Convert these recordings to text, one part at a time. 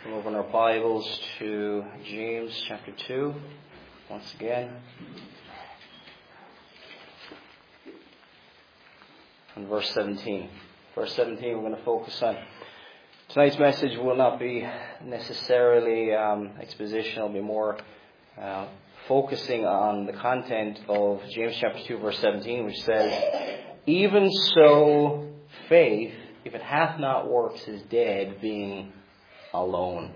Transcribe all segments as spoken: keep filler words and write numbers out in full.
We'll open our Bibles to James chapter two once again. And verse seventeen. Verse seventeen we're going to focus on. Tonight's message will not be necessarily um, exposition. It'll be more uh, focusing on the content of James chapter two verse seventeen, which says, "Even so faith, if it hath not works, is dead, being alone."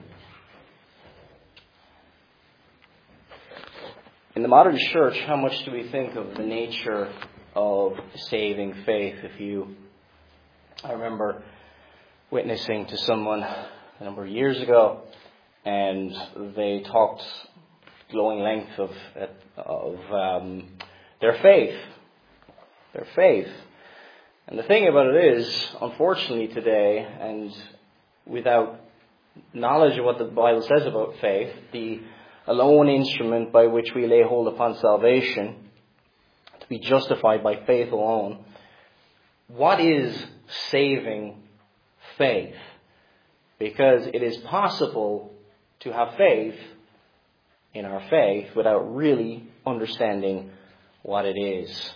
In the modern church, how much do we think of the nature of saving faith? If you, I remember witnessing to someone a number of years ago, and they talked glowing length of of um, their faith, their faith. And the thing about it is, unfortunately today, and without knowledge of what the Bible says about faith, the alone instrument by which we lay hold upon salvation, to be justified by faith alone, what is saving faith? Because it is possible to have faith in our faith without really understanding what it is.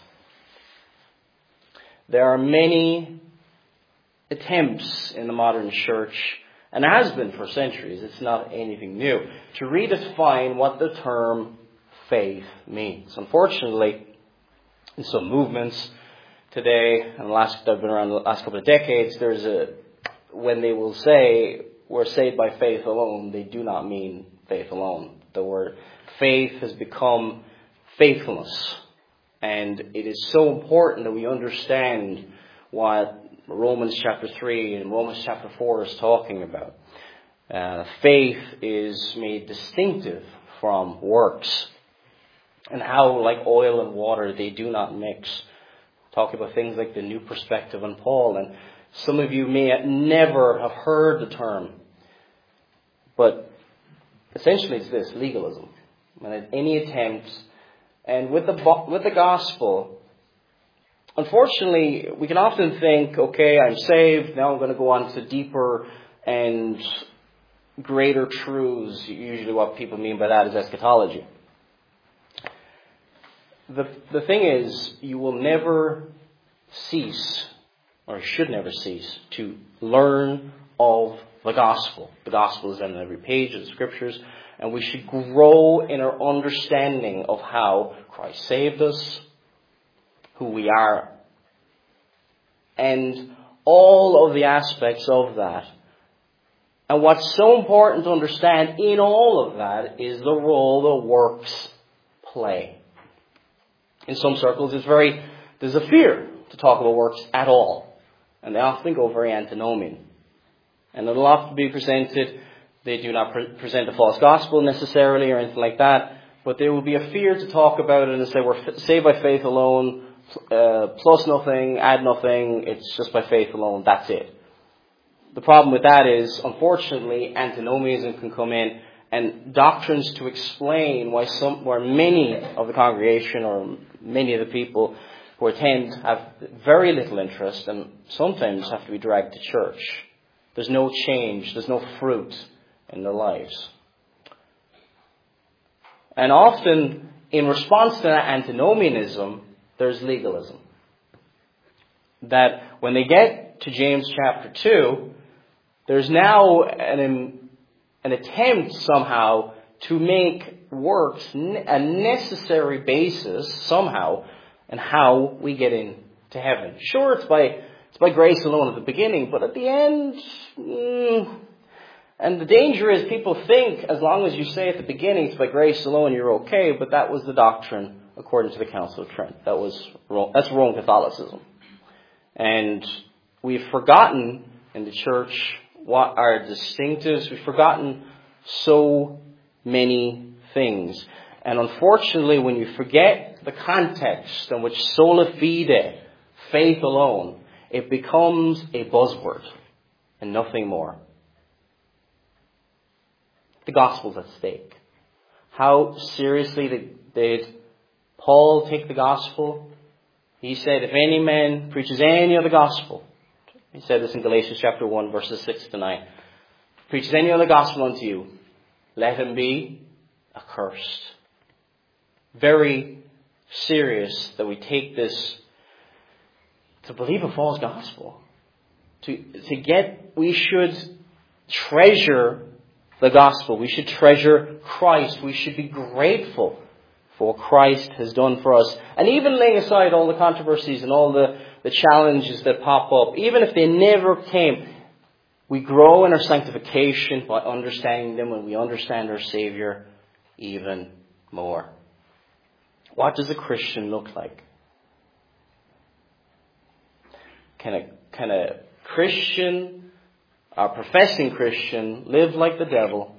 There are many attempts in the modern church, and has been for centuries, it's not anything new, to redefine what the term faith means. Unfortunately, in some movements today, and the last I've been around the last couple of decades, there's a when they will say we're saved by faith alone, they do not mean faith alone. The word faith has become faithfulness. And it is so important that we understand what Romans chapter three and Romans chapter four is talking about. Uh, faith is made distinctive from works. And how, like oil and water, they do not mix. Talking about things like the new perspective on Paul. And some of you may never have heard the term. But essentially it's this, legalism. And any attempt. And with the with the gospel, unfortunately, we can often think, okay, I'm saved, now I'm going to go on to deeper and greater truths. Usually what people mean by that is eschatology. The, the thing is, you will never cease, or should never cease, to learn of the gospel. The gospel is on every page of the scriptures. And we should grow in our understanding of how Christ saved us, who we are, and all of the aspects of that. And what's so important to understand in all of that is the role the works play. In some circles, it's very there's a fear to talk about works at all. And they often go very antinomian. And it'll often be presented. They do not pre- present a false gospel necessarily or anything like that, but there will be a fear to talk about it and say we're f- saved by faith alone, uh, plus nothing, add nothing, it's just by faith alone, that's it. The problem with that is, unfortunately, antinomianism can come in, and doctrines to explain why some, where many of the congregation or many of the people who attend have very little interest and sometimes have to be dragged to church. There's no change, there's no fruit in their lives. And often, in response to that antinomianism, there's legalism. That when they get to James chapter two, there's now an, an attempt somehow to make works a necessary basis somehow in how we get into heaven. Sure, it's by, it's by grace alone at the beginning, but at the end, mm, and the danger is people think as long as you say at the beginning it's by grace alone you're okay, but that was the doctrine according to the Council of Trent. That was that's Roman Catholicism. And we've forgotten in the church what are distinctives. We've forgotten so many things. And unfortunately, when you forget the context in which sola fide, faith alone, it becomes a buzzword and nothing more. The gospel's at stake. How seriously did, did Paul take the gospel? He said, if any man preaches any other gospel, he said this in Galatians chapter one, verses six to nine, preaches any other gospel unto you, let him be accursed. Very serious that we take this to believe a false gospel. To, to get, we should treasure the gospel. We should treasure Christ. We should be grateful for what Christ has done for us. And even laying aside all the controversies and all the, the challenges that pop up, even if they never came, we grow in our sanctification by understanding them when we understand our Savior even more. What does a Christian look like? Can a, can a Christian, a professing Christian, live like the devil,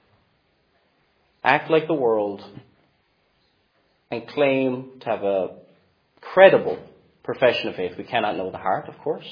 act like the world, and claim to have a credible profession of faith? We cannot know the heart, of course.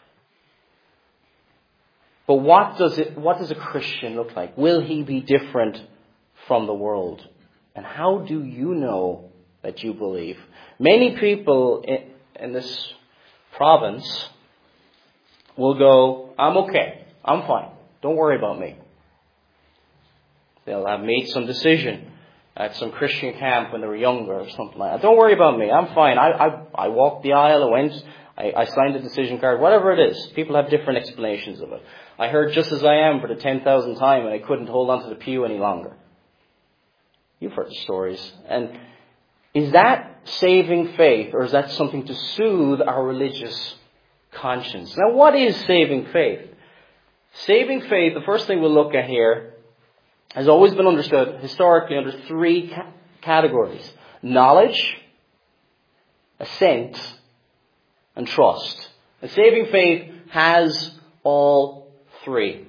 But what does it, what does a Christian look like? Will he be different from the world? And how do you know that you believe? Many people in, in this province will go, I'm okay, I'm fine, don't worry about me. They'll have made some decision at some Christian camp when they were younger or something like that. Don't worry about me, I'm fine. I I, I walked the aisle, I went, I, I signed a decision card, whatever it is. People have different explanations of it. I heard just as I am for the ten thousandth time and I couldn't hold on to the pew any longer. You've heard the stories. And is that saving faith, or is that something to soothe our religious conscience? Now, what is saving faith? Saving faith, the first thing we'll look at here, has always been understood historically under three ca- categories. Knowledge, assent, and trust. And saving faith has all three.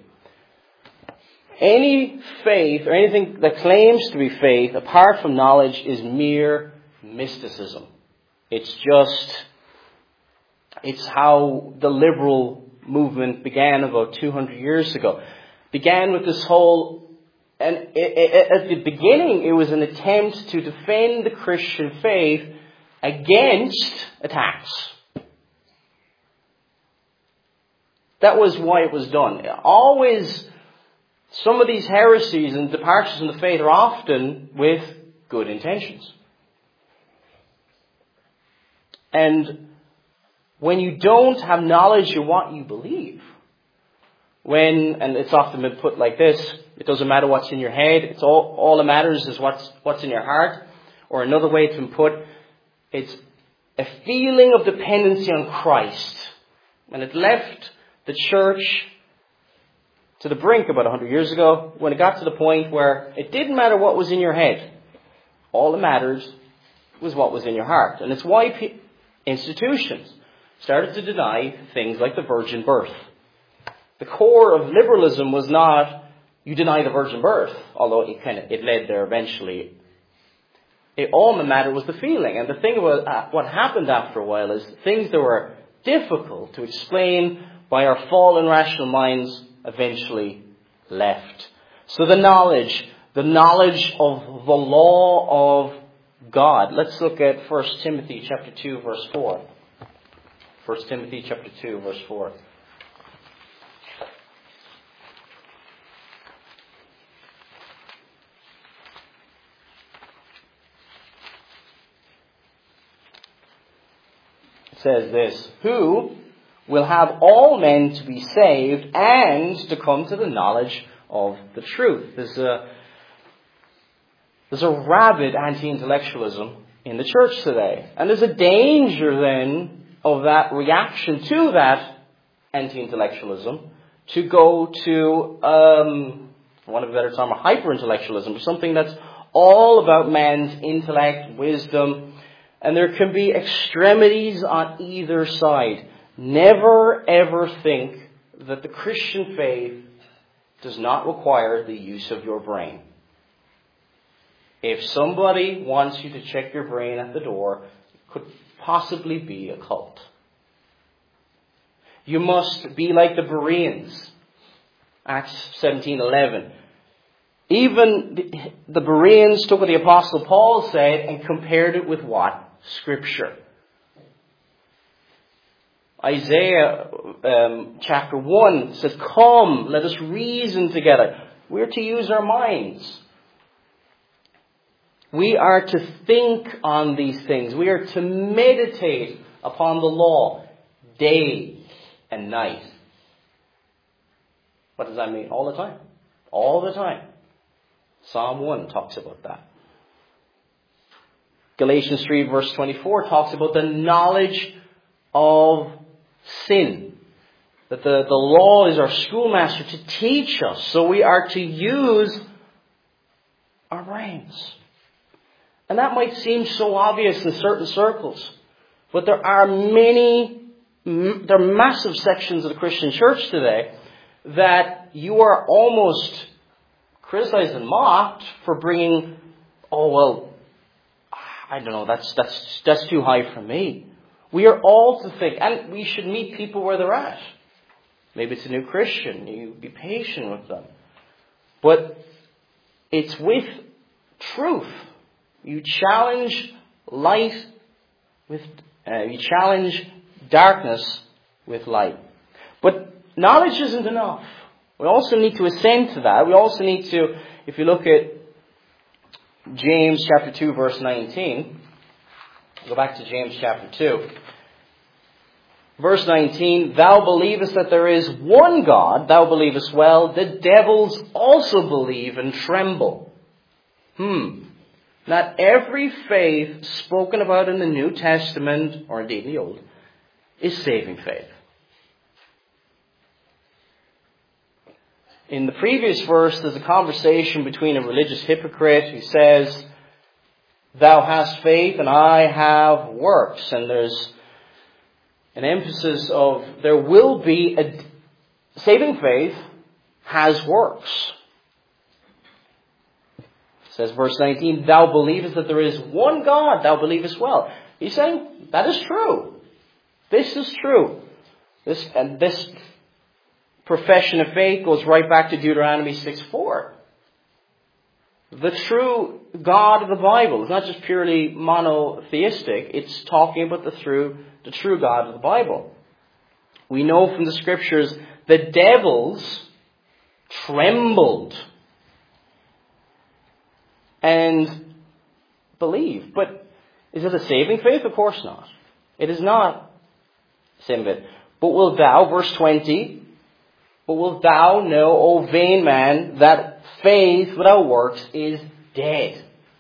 Any faith or anything that claims to be faith apart from knowledge is mere mysticism. It's just, it's how the liberal movement began about two hundred years ago. Began with this whole, and it, it, at the beginning it was an attempt to defend the Christian faith against attacks. That was why it was done. Always, some of these heresies and departures from the faith are often with good intentions. And when you don't have knowledge of what you believe, when, and it's often been put like this, it doesn't matter what's in your head, it's all, all that matters is what's, what's in your heart. Or another way it's been put, it's a feeling of dependency on Christ. And it left the church to the brink about a hundred years ago, when it got to the point where it didn't matter what was in your head. All that mattered was what was in your heart. And it's why pe- institutions started to deny things like the virgin birth. The core of liberalism was not, you deny the virgin birth, although it kind of, it led there eventually. It, all that mattered was the feeling. And the thing about uh, what happened after a while is things that were difficult to explain by our fallen rational minds eventually left. So the knowledge, the knowledge of the law of God. Let's look at First Timothy chapter two, verse four. First Timothy chapter two, verse four. It says this, who will have all men to be saved and to come to the knowledge of the truth. There's a, there's a rabid anti-intellectualism in the church today. And there's a danger then of that reaction to that anti-intellectualism to go to, um, for want of a better term, a hyper-intellectualism, something that's all about man's intellect, wisdom, and there can be extremities on either side. Never ever think that the Christian faith does not require the use of your brain. If somebody wants you to check your brain at the door, it could possibly be a cult. You must be like the Bereans. Acts seventeen eleven. Even the, the Bereans took what the Apostle Paul said and compared it with what? Scripture. Isaiah um, chapter one says, "Come, let us reason together." We're to use our minds. We are to think on these things. We are to meditate upon the law day and night. What does that mean? All the time. All the time. Psalm one talks about that. Galatians three verse twenty-four talks about the knowledge of sin. That the, the law is our schoolmaster to teach us. So we are to use our brains. And that might seem so obvious in certain circles. But there are many, there are massive sections of the Christian church today that you are almost criticized and mocked for bringing, oh, well, I don't know, that's, that's, that's too high for me. We are all to think, and we should meet people where they're at. Maybe it's a new Christian. You be patient with them. But it's with truth. You challenge light with, uh, you challenge darkness with light. But knowledge isn't enough. We also need to ascend to that. We also need to, if you look at James chapter two verse nineteen, go back to James chapter two. Verse nineteen, "Thou believest that there is one God, thou believest well. The devils also believe and tremble." Hmm. Not every faith spoken about in the New Testament, or indeed in the Old, is saving faith. In the previous verse, there's a conversation between a religious hypocrite who says, "Thou hast faith and I have works." And there's an emphasis of there will be a saving faith has works. It says verse nineteen, "Thou believest that there is one God, thou believest well." He's saying that is true. This is true. This and this profession of faith goes right back to Deuteronomy six four. The true God of the Bible is not just purely monotheistic. It's talking about the true, the true God of the Bible. We know from the scriptures the devils trembled and believed. But is it a saving faith? Of course not. It is not saving faith. But will thou, verse twenty, "But wilt thou know, O vain man, that faith without works is dead."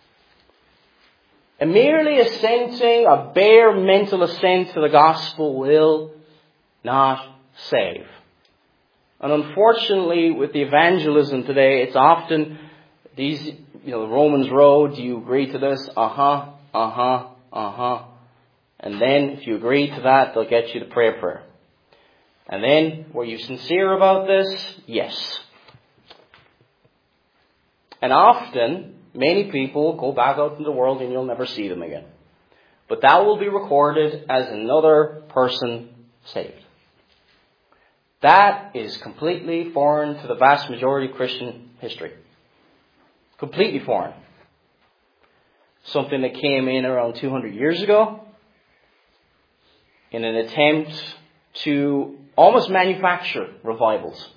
And merely assenting, a bare mental assent to the gospel will not save. And unfortunately, with the evangelism today, it's often these, you know, the Romans road, do you agree to this? Uh-huh, uh-huh, uh-huh. And then if you agree to that, they'll get you to pray a prayer. And then, were you sincere about this? Yes. And often, many people go back out in the world and you'll never see them again. But that will be recorded as another person saved. That is completely foreign to the vast majority of Christian history. Completely foreign. Something that came in around two hundred years ago in an attempt to almost manufacture revivals.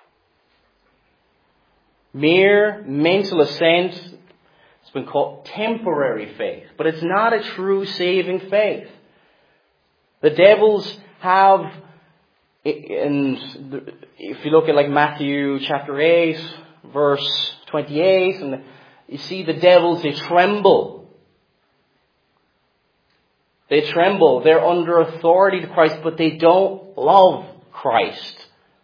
Mere mental assent has been called temporary faith, but it's not a true saving faith. The devils have, and if you look at like Matthew chapter eight, verse twenty-eight, and you see the devils, they tremble. They tremble. They're under authority to Christ, but they don't love Christ.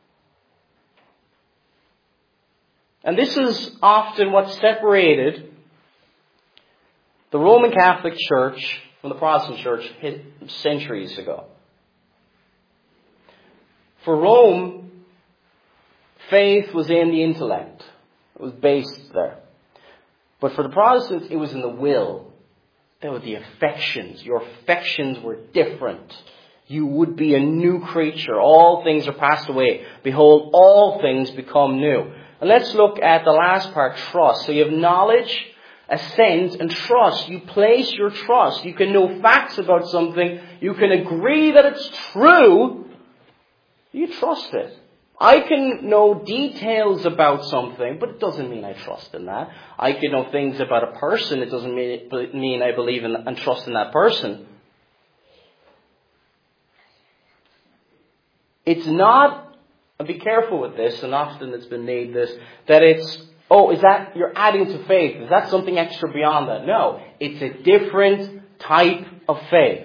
And this is often what separated the Roman Catholic Church from the Protestant Church centuries ago. For Rome, faith was in the intellect. It was based there. But for the Protestants, it was in the will. There were the affections. Your affections were different. You would be a new creature. All things are passed away. Behold, all things become new. And let's look at the last part, trust. So you have knowledge assent and trust. You place your trust. You can know facts about something. You can agree that it's true. You trust it. I can know details about something, but it doesn't mean I trust in that. I can know things about a person. It doesn't mean I believe in and trust in that person. It's not, and be careful with this, and often it's been made this, that it's, oh, is that, you're adding to faith. Is that something extra beyond that? No. It's a different type of faith.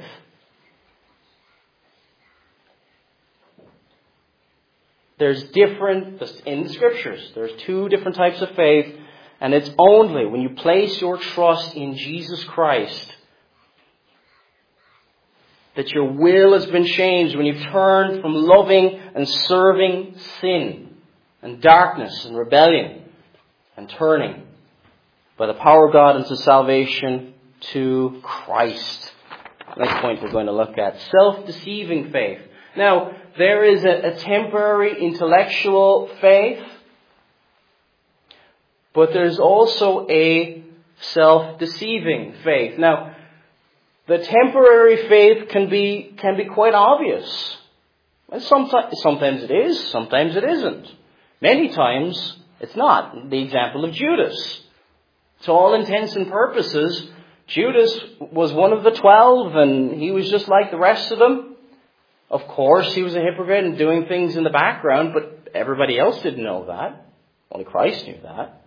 There's different, in the Scriptures, there's two different types of faith, and it's only when you place your trust in Jesus Christ that your will has been changed, when you've turned from loving and serving sin and darkness and rebellion and turning by the power of God into salvation to Christ. Next point we're going to look at, self-deceiving faith. Now, there is a, a temporary intellectual faith, but there's also a self-deceiving faith. Now, the temporary faith can be can be quite obvious. And sometimes, sometimes it is, sometimes it isn't. Many times it's not. The example of Judas. To all intents and purposes, Judas was one of the twelve, and he was just like the rest of them. Of course, he was a hypocrite and doing things in the background, but everybody else didn't know that. Only Christ knew that.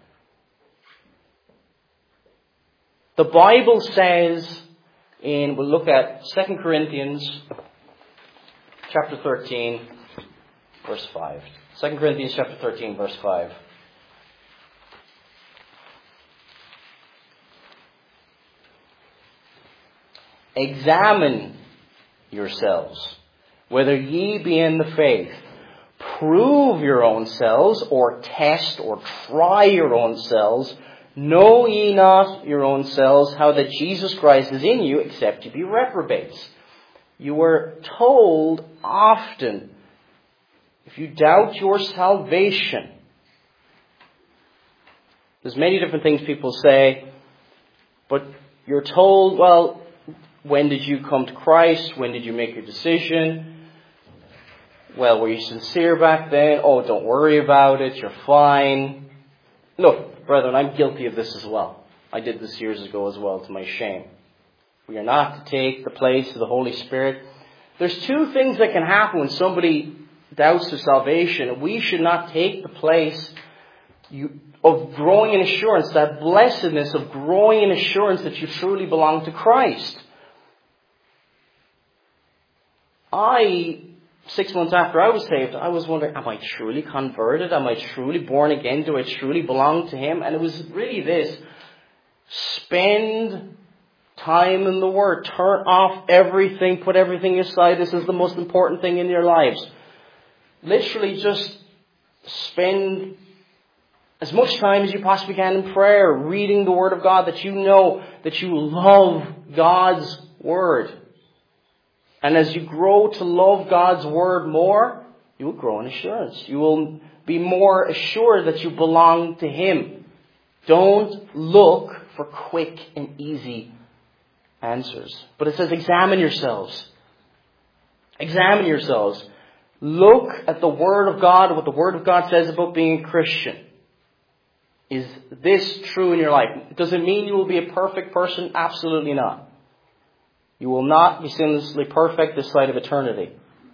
The Bible says, in, we'll look at Second Corinthians chapter thirteen, verse five. Second Corinthians chapter thirteen, verse five. Examine yourselves, whether ye be in the faith. Prove your own selves, or test or try your own selves. Know ye not your own selves how that Jesus Christ is in you, except ye be reprobates. You were told often, if you doubt your salvation. There's many different things people say, but you're told, well, when did you come to Christ? When did you make your decision? Well, were you sincere back then? Oh, don't worry about it. You're fine. Look, brethren, I'm guilty of this as well. I did this years ago as well, to my shame. We are not to take the place of the Holy Spirit. There's two things that can happen when somebody doubts their salvation. We should not take the place of growing in assurance, that blessedness of growing in assurance that you truly belong to Christ. I, six months after I was saved, I was wondering, am I truly converted? Am I truly born again? Do I truly belong to Him? And it was really this. Spend time in the Word. Turn off everything. Put everything aside. This is the most important thing in your lives. Literally just spend as much time as you possibly can in prayer, reading the Word of God, that you know that you love God's Word. And as you grow to love God's Word more, you will grow in assurance. You will be more assured that you belong to Him. Don't look for quick and easy answers. But it says, examine yourselves. Examine yourselves. Look at the Word of God, what the Word of God says about being a Christian. Is this true in your life? Does it mean you will be a perfect person? Absolutely not. You will not be sinlessly perfect this side of eternity.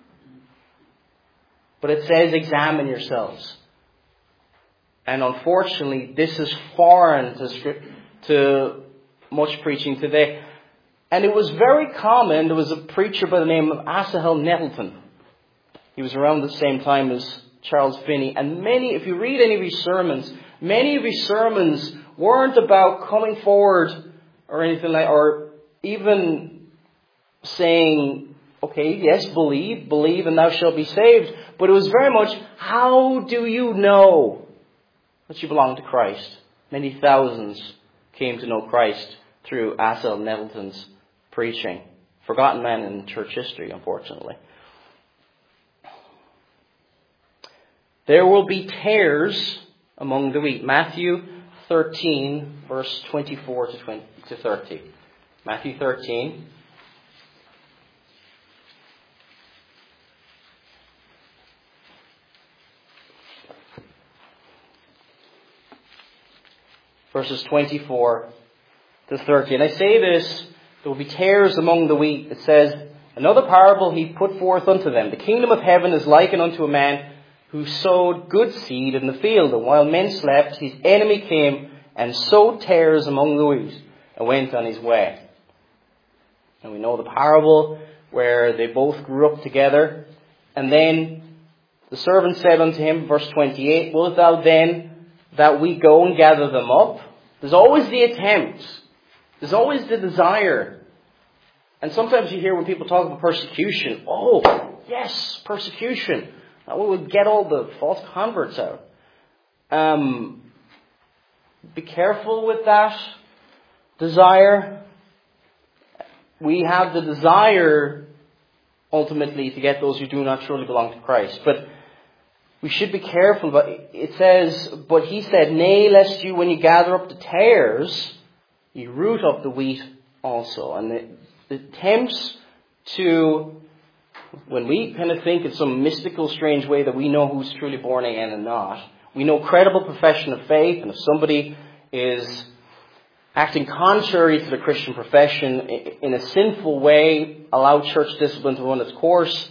But it says, examine yourselves. And unfortunately, this is foreign to, to much preaching today. And it was very common. There was a preacher by the name of Asahel Nettleton. He was around the same time as Charles Finney. And many, if you read any of his sermons, many of his sermons weren't about coming forward or anything like, or even saying, okay, yes, believe, believe, and thou shalt be saved. But it was very much, how do you know that you belong to Christ? Many thousands came to know Christ through Asahel Nettleton's preaching. Forgotten man in church history, unfortunately. There will be tares among the wheat. Matthew thirteen, verse twenty-four to thirty. Matthew thirteen. Verses twenty-four to thirty. And I say this, there will be tares among the wheat. It says, another parable he put forth unto them. The kingdom of heaven is likened unto a man who sowed good seed in the field. And while men slept, his enemy came and sowed tares among the wheat and went on his way. And we know the parable where they both grew up together. And then the servant said unto him, verse twenty-eight, wilt thou then that we go and gather them up? There's always the attempt. There's always the desire. And sometimes you hear when people talk about persecution, oh, yes, persecution. That will get all the false converts out. Um, be careful with that desire. We have the desire, ultimately, to get those who do not truly belong to Christ. But we should be careful. But it says, but he said, nay, lest you, when you gather up the tares, you root up the wheat also. And it, it tempts to, when we kind of think in some mystical, strange way that we know who's truly born again and not, we know credible profession of faith, and if somebody is acting contrary to the Christian profession in a sinful way, allow church discipline to run its course.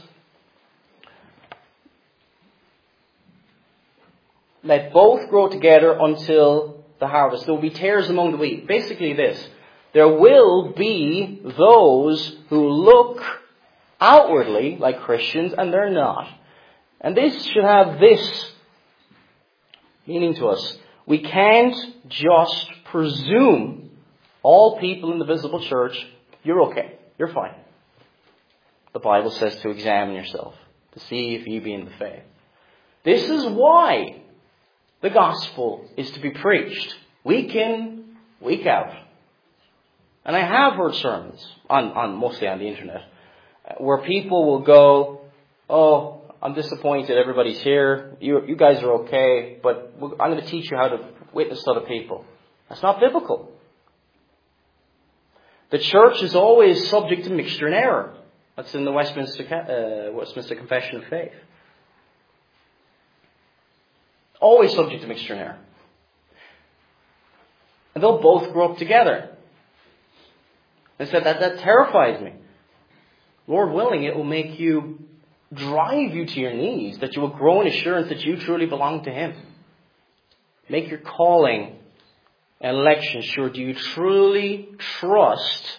Let both grow together until the harvest. There will be tares among the wheat. Basically this. There will be those who look outwardly like Christians and they're not. And this should have this meaning to us. We can't just presume all people in the visible church, you're okay, you're fine. The Bible says to examine yourself, to see if ye be in the faith. This is why the gospel is to be preached week in, week out. And I have heard sermons, on, on mostly on the internet, where people will go, oh, I'm disappointed everybody's here. You, you guys are okay, but I'm going to teach you how to witness to other people. That's not biblical. The church is always subject to mixture and error. That's in the Westminster, uh, Westminster Confession of Faith. Always subject to mixture and error. And they'll both grow up together. I said that that terrifies me. Lord willing, it will make you, drive you to your knees, that you will grow in assurance that you truly belong to Him. Make your calling and election sure. Do you truly trust?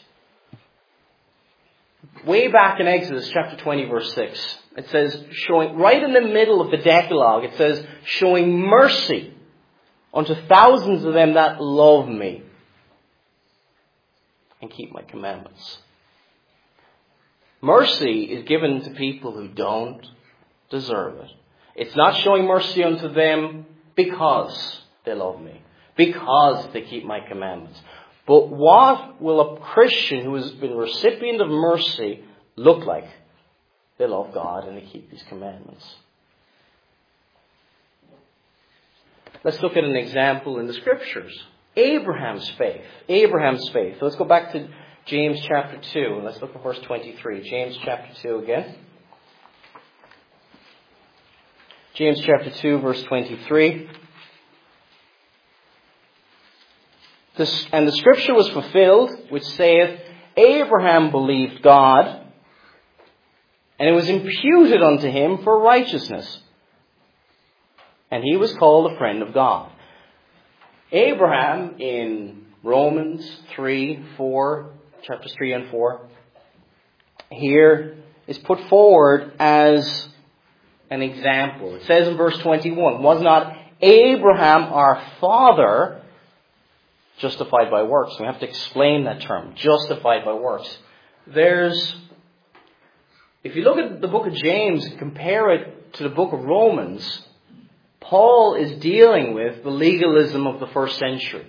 Way back in Exodus chapter twenty, verse six, it says, showing, right in the middle of the Decalogue, it says, showing mercy unto thousands of them that love me and keep my commandments. Mercy is given to people who don't deserve it. It's not showing mercy unto them because they love me, because they keep my commandments. But what will a Christian who has been recipient of mercy look like? They love God and they keep His commandments. Let's look at an example in the Scriptures. Abraham's faith. Abraham's faith. Let's go back to James chapter two. And let's look at verse twenty-three. James chapter two again. James chapter two, verse twenty-three. This, and the scripture was fulfilled, which saith, Abraham believed God, and it was imputed unto him for righteousness. And he was called a friend of God. Abraham, in Romans three, four, chapters three and four, here is put forward as an example. It says in verse twenty-one, was not Abraham our father justified by works? We have to explain that term, justified by works. There's, if you look at the book of James and compare it to the book of Romans, Paul is dealing with the legalism of the first century.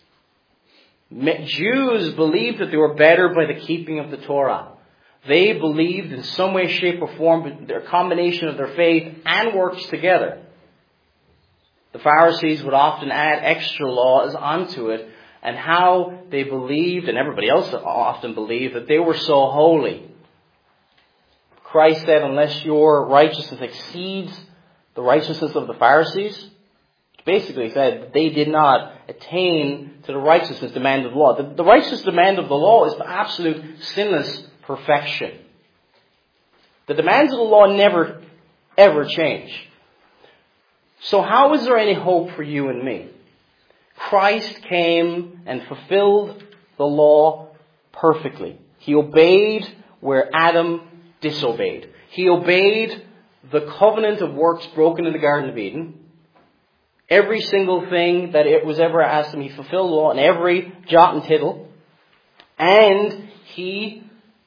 Jews believed that they were better by the keeping of the Torah. They believed in some way, shape or form, their combination of their faith and works together. The Pharisees would often add extra laws onto it, and how they believed, and everybody else often believed, that they were so holy. Christ said, unless your righteousness exceeds the righteousness of the Pharisees, basically said they did not attain to the righteousness demand of the law. The, the righteous demand of the law is the absolute sinless perfection. The demands of the law never, ever change. So how is there any hope for you and me? Christ came and fulfilled the law perfectly. He obeyed where Adam disobeyed. He obeyed the covenant of works broken in the Garden of Eden. Every single thing that it was ever asked him, he fulfilled the law in every jot and tittle. And he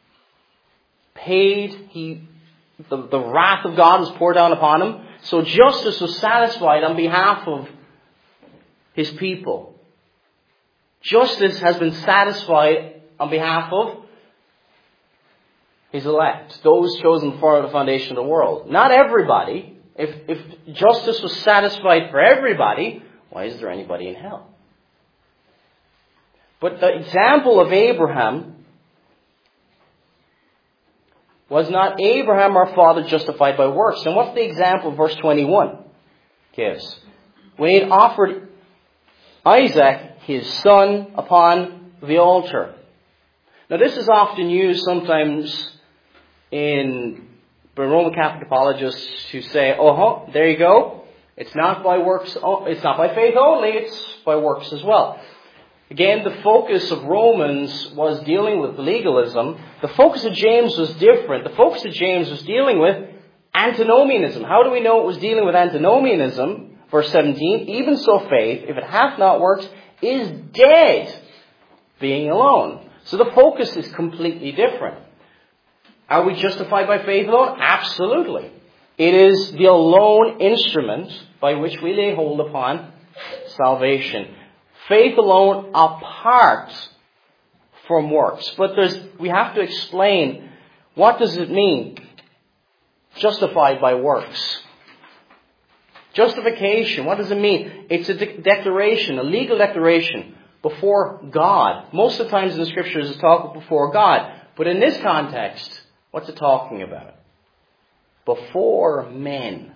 paid, he the, the wrath of God was poured down upon him. So justice was satisfied on behalf of his people. Justice has been satisfied on behalf of his elect, those chosen before the foundation of the world. Not everybody. If, if justice was satisfied for everybody, why is there anybody in hell? But the example of Abraham was not Abraham our father justified by works. And what's the example verse twenty-one gives? When he had offered Isaac, his son, upon the altar. Now this is often used sometimes in Roman Catholic apologists who say, oh, there you go. It's not by works, it's not by faith only, it's by works as well. Again, the focus of Romans was dealing with legalism. The focus of James was different. The focus of James was dealing with antinomianism. How do we know it was dealing with antinomianism? Verse seventeen, even so faith, if it hath not works, is dead, being alone. So the focus is completely different. Are we justified by faith alone? Absolutely. It is the alone instrument by which we lay hold upon salvation. Faith alone apart from works. But there's, we have to explain, what does it mean? Justified by works. Justification, what does it mean? It's a de- declaration, a legal declaration before God. Most of the times in the Scriptures it's talking before God. But in this context, what's it talking about? Before men.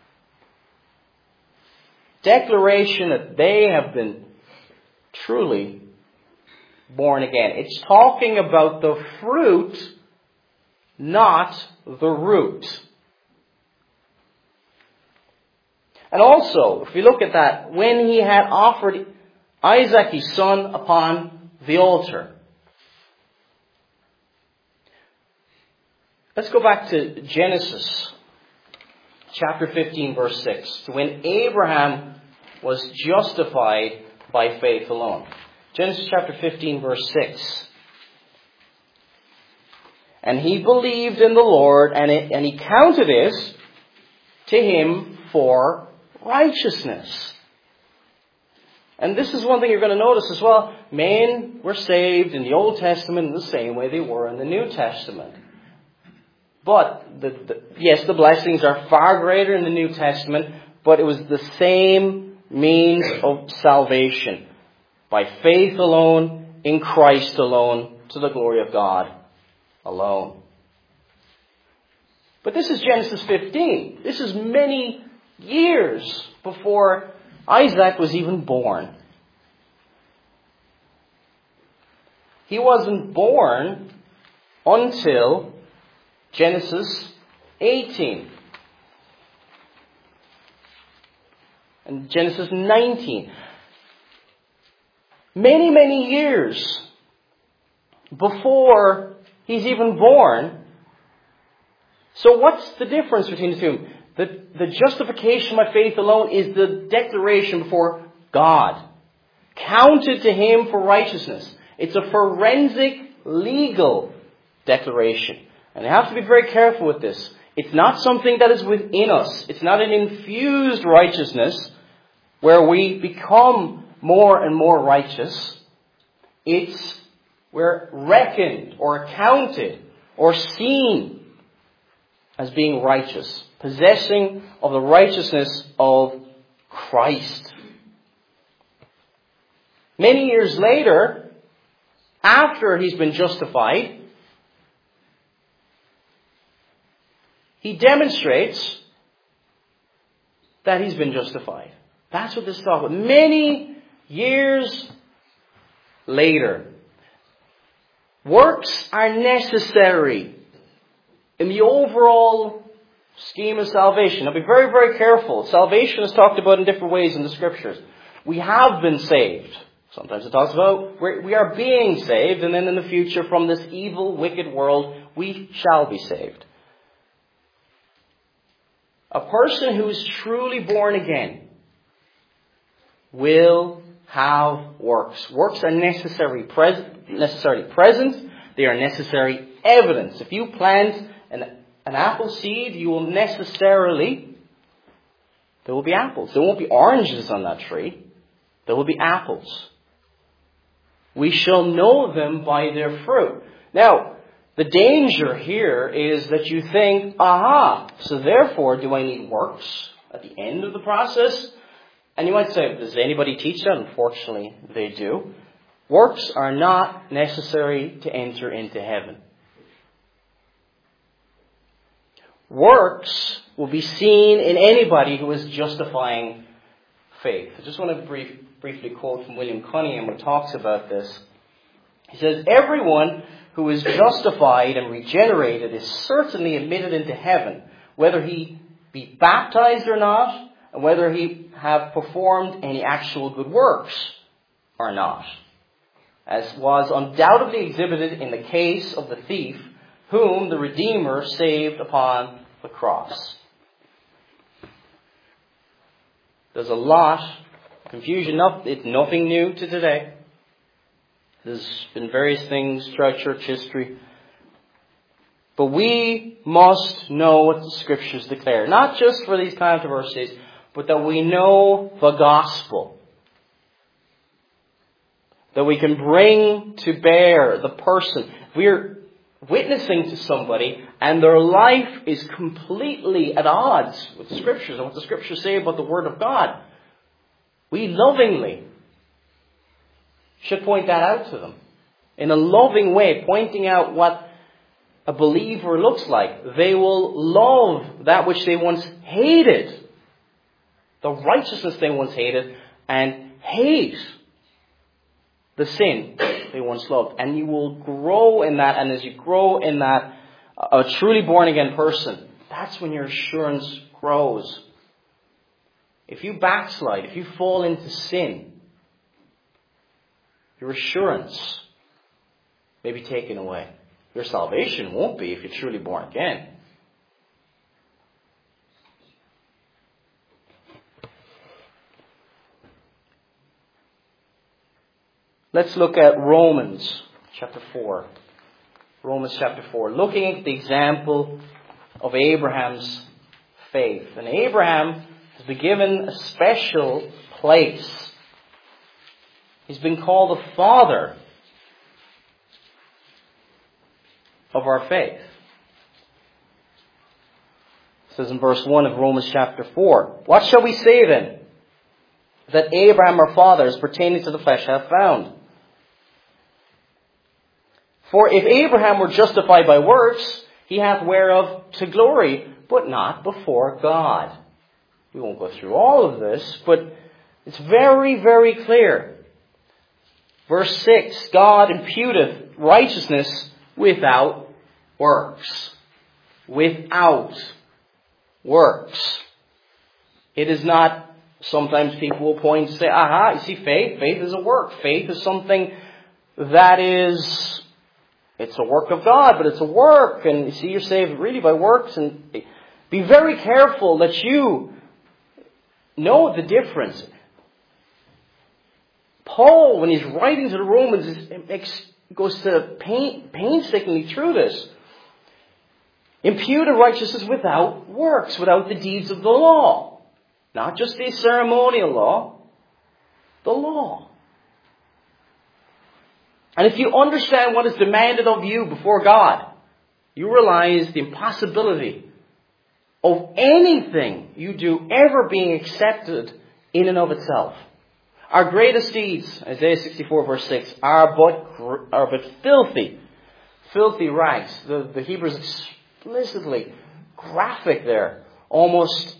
Declaration that they have been truly born again. It's talking about the fruit, not the root. And also, if we look at that, when he had offered Isaac his son upon the altar. Let's go back to Genesis chapter fifteen verse six. To when Abraham was justified by faith alone. Genesis chapter fifteen verse six. And he believed in the Lord, and, it, and he counted it to him for righteousness. And this is one thing you're going to notice as well. Men were saved in the Old Testament in the same way they were in the New Testament. But, the, the, yes, the blessings are far greater in the New Testament, but it was the same means of salvation. By faith alone, in Christ alone, to the glory of God alone. But this is Genesis fifteen. This is many years before Isaac was even born. He wasn't born until Genesis eighteen. And Genesis nineteen. Many, many years before he's even born. So what's the difference between the two? The, the justification by faith alone is the declaration before God. Counted to him for righteousness. It's a forensic, legal declaration. And you have to be very careful with this. It's not something that is within us. It's not an infused righteousness where we become more and more righteous. It's we're reckoned or counted or seen as being righteous, possessing of the righteousness of Christ. Many years later, after he's been justified, he demonstrates that he's been justified. That's what this is talking about. Many years later. Works are necessary in the overall scheme of salvation. Now be very, very careful. Salvation is talked about in different ways in the Scriptures. We have been saved. Sometimes it talks about we're, we are being saved, and then in the future from this evil, wicked world, we shall be saved. A person who is truly born again will have works. Works are necessary, pres- necessarily present. They are necessary evidence. If you plant an, an apple seed, you will necessarily, there will be apples. There won't be oranges on that tree. There will be apples. We shall know them by their fruit. Now, the danger here is that you think, aha, so therefore do I need works at the end of the process? And you might say, does anybody teach that? Unfortunately, they do. Works are not necessary to enter into heaven. Works will be seen in anybody who is justifying faith. I just want to brief, briefly quote from William Cunningham who talks about this. He says, everyone who is justified and regenerated is certainly admitted into heaven, whether he be baptized or not, and whether he have performed any actual good works or not, as was undoubtedly exhibited in the case of the thief, whom the Redeemer saved upon the cross. There's a lot of confusion. It's nothing new to today. There's been various things throughout church history. But we must know what the Scriptures declare. Not just for these controversies, but that we know the gospel. That we can bring to bear the person. We're witnessing to somebody and their life is completely at odds with the Scriptures and what the Scriptures say about the Word of God. We lovingly should point that out to them. In a loving way, pointing out what a believer looks like. They will love that which they once hated. The righteousness they once hated, and hate the sin they once loved. And you will grow in that, and as you grow in that, a truly born again person, that's when your assurance grows. If you backslide, if you fall into sin, your assurance may be taken away. Your salvation won't be if you're truly born again. Let's look at Romans chapter four. Romans chapter four. Looking at the example of Abraham's faith. And Abraham has been given a special place. He's been called the father of our faith. It says in verse one of Romans chapter four. What shall we say then? That Abraham our father, as pertaining to the flesh, hath found. For if Abraham were justified by works, he hath whereof to glory, but not before God. We won't go through all of this, but it's very, very clear. Verse six, God imputeth righteousness without works. Without works. It is not, sometimes people will point and say, aha, you see faith, faith is a work. Faith is something that is, it's a work of God, but it's a work. And you see, you're saved really by works. And be very careful that you know the difference. Paul, when he's writing to the Romans, goes to pain, painstakingly through this. Imputed righteousness without works, without the deeds of the law. Not just the ceremonial law, the law. And if you understand what is demanded of you before God, you realize the impossibility of anything you do ever being accepted in and of itself. Our greatest deeds, Isaiah sixty-four verse six, are but, are but filthy, filthy rags. The, the Hebrew is explicitly graphic there. Almost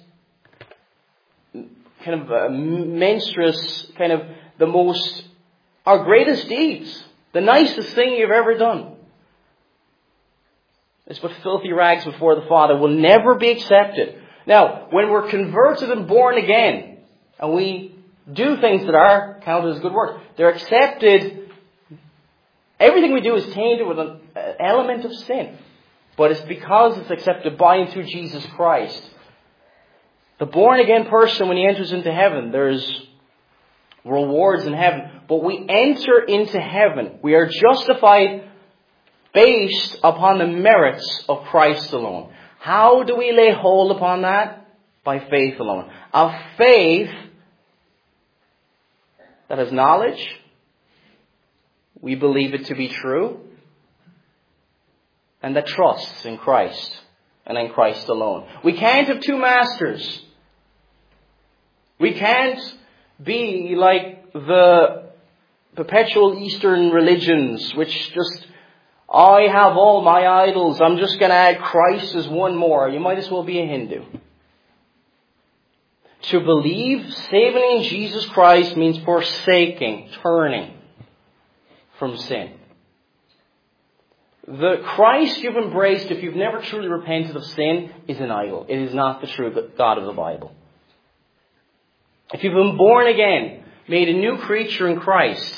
kind of a monstrous, kind of the most, our greatest deeds, the nicest thing you've ever done. It's but filthy rags before the Father, will never be accepted. Now, when we're converted and born again, and we do things that are counted as good works, they're accepted. Everything we do is tainted with an element of sin. But it's because it's accepted by and through Jesus Christ. The born again person, when he enters into heaven, there's rewards in heaven. But we enter into heaven. We are justified based upon the merits of Christ alone. How do we lay hold upon that? By faith alone. Of faith that has knowledge. We believe it to be true. And that trusts in Christ and in Christ alone. We can't have two masters. We can't be like the perpetual Eastern religions, which just, I have all my idols, I'm just going to add Christ as one more. You might as well be a Hindu. To believe saving in Jesus Christ means forsaking, turning from sin. The Christ you've embraced, if you've never truly repented of sin, is an idol. It is not the true God of the Bible. If you've been born again, made a new creature in Christ,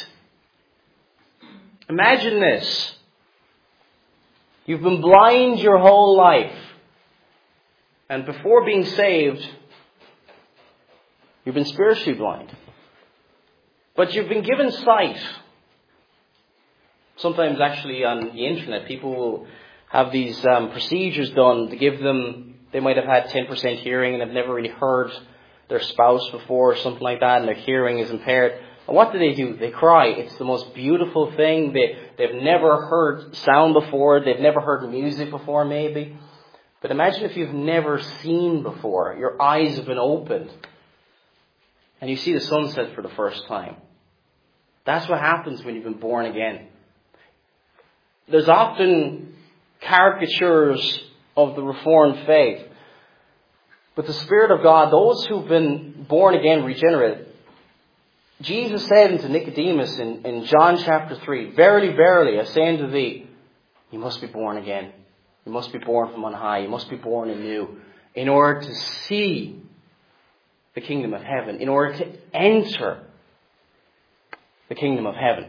imagine this. You've been blind your whole life. And before being saved, you've been spiritually blind. But you've been given sight. Sometimes actually on the internet, people will have these um, procedures done to give them, they might have had ten percent hearing and have never really heard their spouse before or something like that, and their hearing is impaired. And what do they do? They cry. It's the most beautiful thing. They, they've never heard sound before. They've never heard music before, maybe. But imagine if you've never seen before. Your eyes have been opened. And you see the sunset for the first time. That's what happens when you've been born again. There's often caricatures of the Reformed faith. But the Spirit of God, those who've been born again, regenerated, Jesus said unto Nicodemus in, in John chapter three, Verily, verily, I say unto thee, you must be born again. You must be born from on high. You must be born anew in order to see the kingdom of heaven, in order to enter the kingdom of heaven.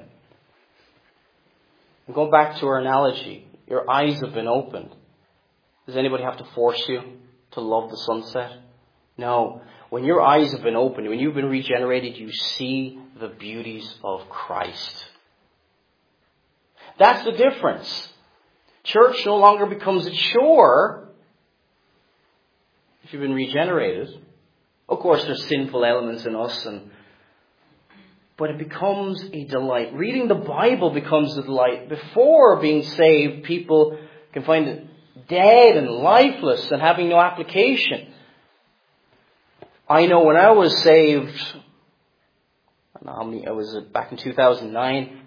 And going back to our analogy, your eyes have been opened. Does anybody have to force you to love the sunset? No. When your eyes have been opened, when you've been regenerated, you see the beauties of Christ. That's the difference. Church no longer becomes a chore if you've been regenerated. Of course, there's sinful elements in us, and but it becomes a delight. Reading the Bible becomes a delight. Before being saved, people can find it dead and lifeless and having no application. I know when I was saved, I don't know how many, I was back in two thousand nine,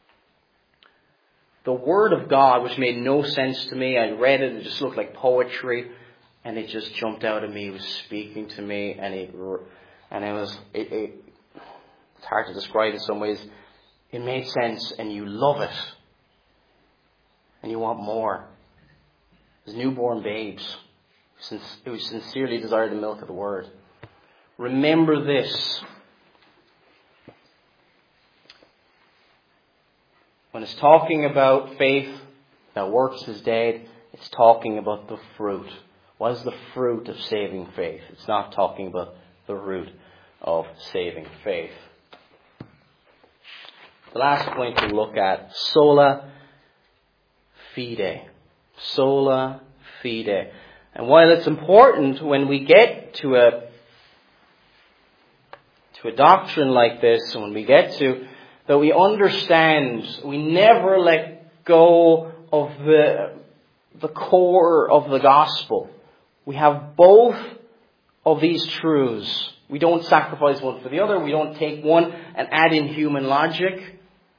the Word of God, which made no sense to me, I read it, it just looked like poetry, and it just jumped out at me, it was speaking to me, and it, and it was, it, it, it's hard to describe in some ways. It made sense, and you love it, and you want more. As newborn babes, who sincerely desire the milk of the Word. Remember this. When it's talking about faith that works is dead, it's talking about the fruit. What is the fruit of saving faith? It's not talking about the root of saving faith. The last point to look at, sola fide. Sola fide. And while it's important when we get to a to a doctrine like this, and when we get to that we understand, we never let go of the the core of the gospel. We have both of these truths. We don't sacrifice one for the other. We don't take one and add in human logic.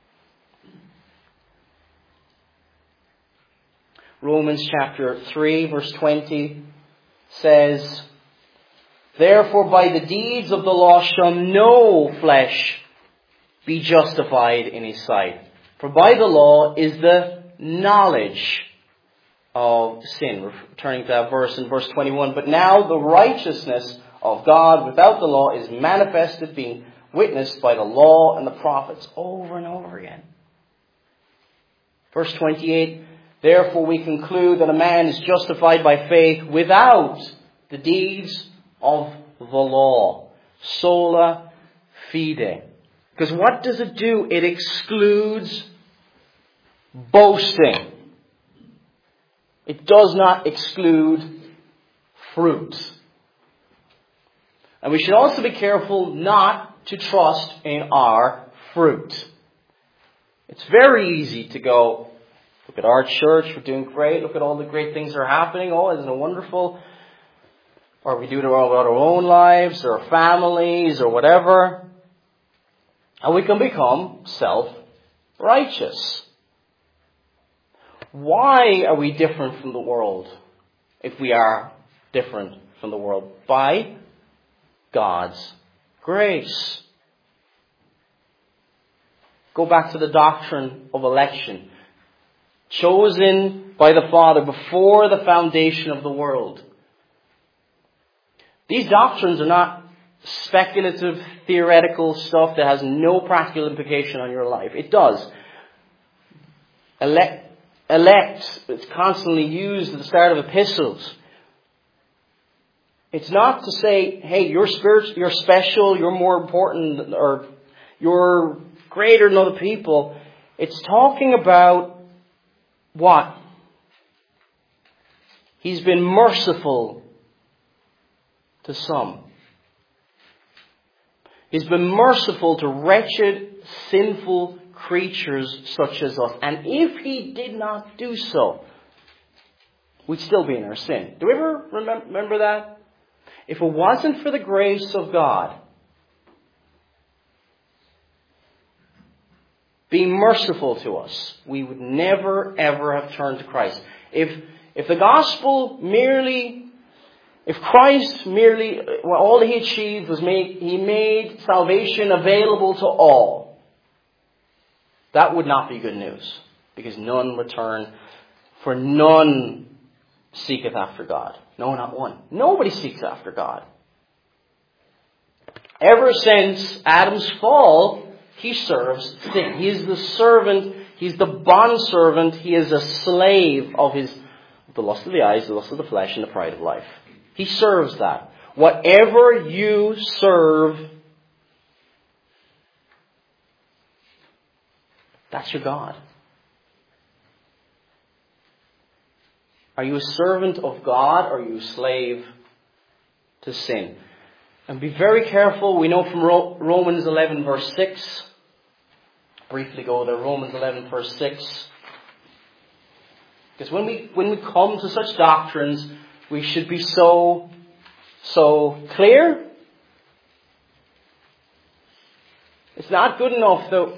Romans chapter three, verse twenty says, "Therefore by the deeds of the law shall no flesh be justified in his sight. For by the law is the knowledge of sin." Returning to that verse in verse twenty-one. "But now the righteousness of God without the law is manifested, being witnessed by the law and the prophets." Over and over again. Verse twenty-eight. "Therefore we conclude that a man is justified by faith without the deeds of the law." Sola fide. Because what does it do? It excludes boasting. It does not exclude fruit. And we should also be careful not to trust in our fruit. It's very easy to go, look at our church, we're doing great, look at all the great things that are happening, oh, isn't it wonderful? Or we do it about our own lives, or families, or whatever. And we can become self-righteous. Why are we different from the world if we are different from the world? By God's grace. Go back to the doctrine of election. Chosen by the Father before the foundation of the world. These doctrines are not speculative, theoretical stuff that has no practical implication on your life. It does. Elect, elect, it's constantly used at the start of epistles. It's not to say, hey, you're spiritual, you're special, you're more important, or you're greater than other people. It's talking about what? He's been merciful to some. He's been merciful to wretched, sinful creatures such as us. And if he did not do so, we'd still be in our sin. Do we ever remember that? If it wasn't for the grace of God being merciful to us, we would never ever have turned to Christ. If if the gospel merely, if Christ merely, well, all he achieved was make, he made salvation available to all, that would not be good news. Because none return, for none seeketh after God. No, not one. Nobody seeks after God. Ever since Adam's fall, he serves sin. He is the servant. He's the bondservant. He is a slave of his, the lust of the eyes, the lust of the flesh, and the pride of life. He serves that. Whatever you serve, that's your God. Are you a servant of God, or are you a slave to sin? And be very careful. We know from Romans eleven verse six. Briefly go there. Romans eleven verse six. Because when we, when we come to such doctrines, we should be so, so clear. It's not good enough though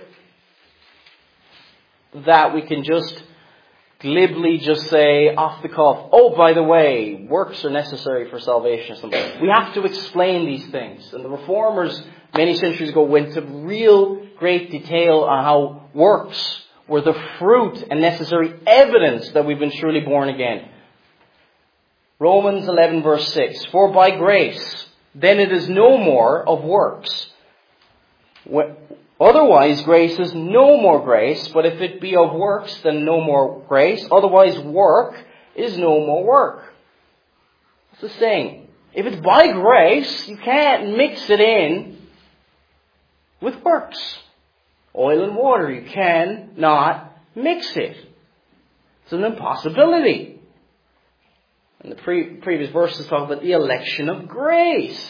that we can just glibly just say off the cuff, oh, by the way, works are necessary for salvation or something. We have to explain these things. And the Reformers many centuries ago went into real great detail on how works were the fruit and necessary evidence that we've been truly born again. Romans eleven verse six. "For by grace, then it is no more of works. Otherwise, grace is no more grace, but if it be of works, then no more grace. Otherwise, work is no more work." What's the saying? If it's by grace, you can't mix it in with works. Oil and water, you cannot mix it. It's an impossibility. And the pre- previous verses talk about the election of grace.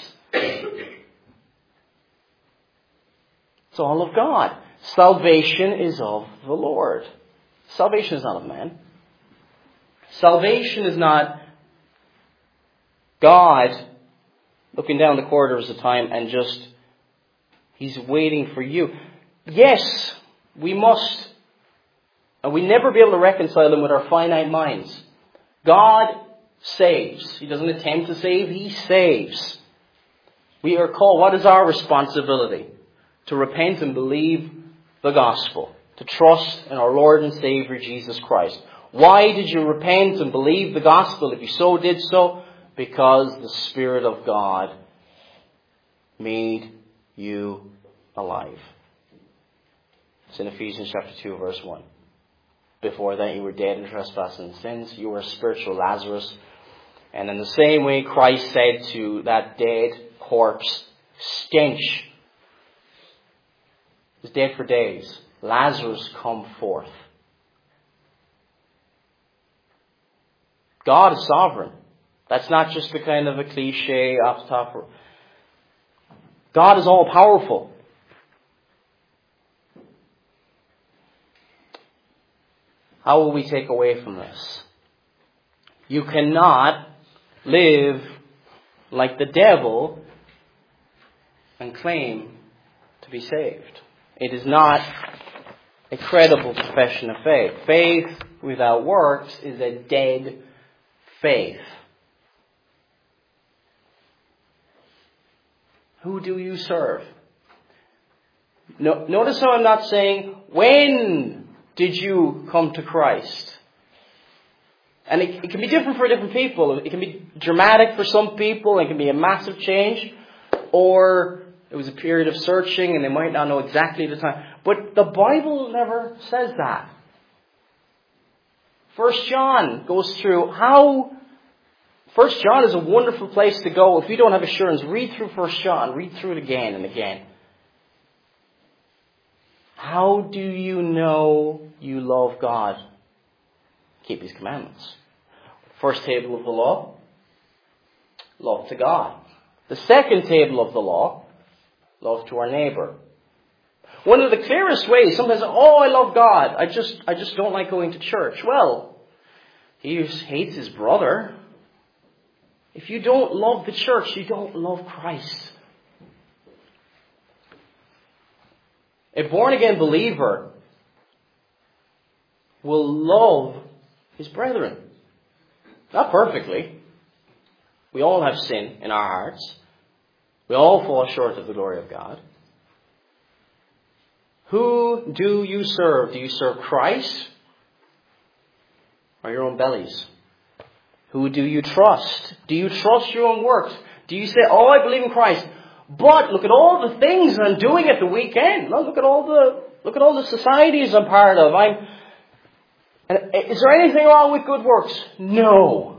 It's all of God. Salvation is of the Lord. Salvation is not of man. Salvation is not God looking down the corridors of time and just, He's waiting for you. Yes, we must, and we never be able to reconcile Him with our finite minds. God saves. He doesn't attempt to save, He saves. We are called, what is our responsibility? To repent and believe the gospel. To trust in our Lord and Savior Jesus Christ. Why did you repent and believe the gospel if you so did so? Because the Spirit of God made you alive. It's in Ephesians chapter two, verse one. Before that you were dead in trespasses and sins. You were a spiritual Lazarus. And in the same way Christ said to that dead corpse, stench, he was dead for days. Lazarus, come forth. God is sovereign. That's not just a kind of a cliche off the top. God is all powerful. How will we take away from this? You cannot live like the devil and claim to be saved. It is not a credible profession of faith. Faith without works is a dead faith. Who do you serve? No, notice how I'm not saying, when did you come to Christ? And it, it can be different for different people. It can be dramatic for some people. It can be a massive change. Or it was a period of searching and they might not know exactly the time. But the Bible never says that. First John goes through how... First John is a wonderful place to go. If you don't have assurance, read through First John. Read through it again and again. How do you know you love God? Keep His commandments. First table of the law, love to God. The second table of the law, love to our neighbor. One of the clearest ways, sometimes, oh, I love God. I just, I just don't like going to church. Well, he hates his brother. If you don't love the church, you don't love Christ. A born-again believer will love his brethren. Not perfectly. We all have sin in our hearts. We all fall short of the glory of God. Who do you serve? Do you serve Christ or your own bellies? Who do you trust? Do you trust your own works? Do you say, oh, I believe in Christ, but look at all the things I'm doing at the weekend. Look at all the look at all the societies I'm part of. I'm and is there anything wrong with good works? No.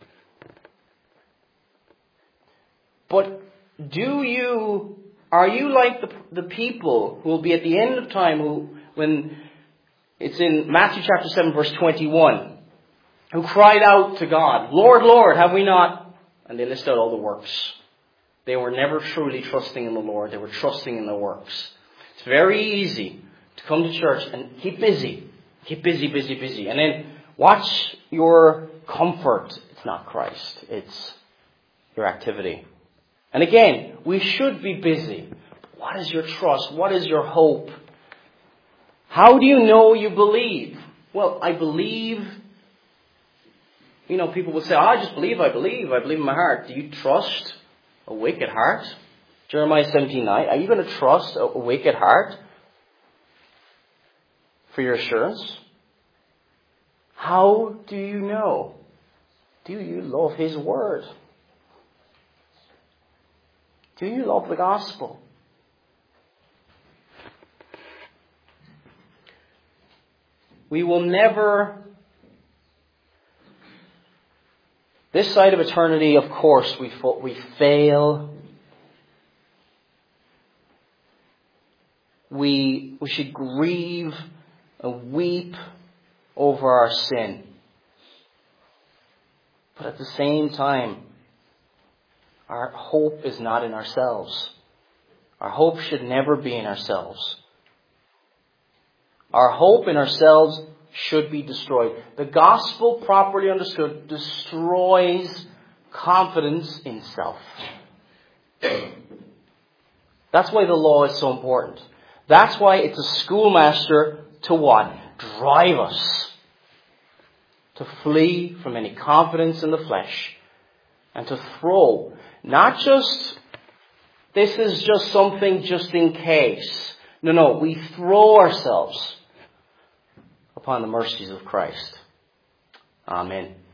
But do you are you like the the people who will be at the end of time who when it's in Matthew chapter seven verse twenty-one? Who cried out to God, Lord, Lord, have we not? And they list out all the works. They were never truly trusting in the Lord. They were trusting in the works. It's very easy to come to church and keep busy. Keep busy, busy, busy. And then watch your comfort. It's not Christ. It's your activity. And again, we should be busy. What is your trust? What is your hope? How do you know you believe? Well, I believe... You know, people will say, oh, I just believe, I believe, I believe in my heart. Do you trust a wicked heart? Jeremiah seventeen nine. Are you going to trust a wicked heart for your assurance? How do you know? Do you love His word? Do you love the gospel? We will never... This side of eternity, of course, we we fail. We we should grieve and weep over our sin. But at the same time, our hope is not in ourselves. Our hope should never be in ourselves. Our hope in ourselves should be destroyed. The gospel, properly understood, destroys confidence in self. That's why the law is so important. That's why it's a schoolmaster to what? Drive us to flee from any confidence in the flesh and to throw, not just, this is just something just in case. No, no, we throw ourselves upon the mercies of Christ. Amen.